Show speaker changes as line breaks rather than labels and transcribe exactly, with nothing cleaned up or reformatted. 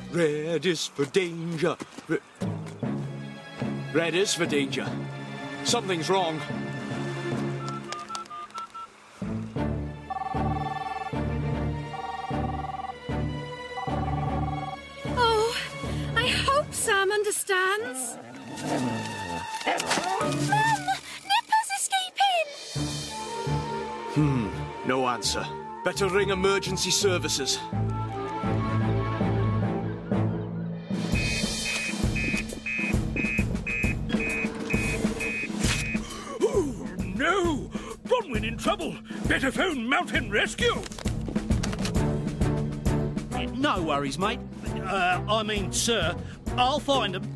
Red is for danger. Re- Red is for danger. Something's wrong.
Oh, I hope Sam understands. Run! Nipper's escaping!
Hmm, no answer. Better ring emergency services.
No! Bronwyn in trouble! Better phone Mountain Rescue!
No worries, mate. Uh, I mean, sir, I'll find them.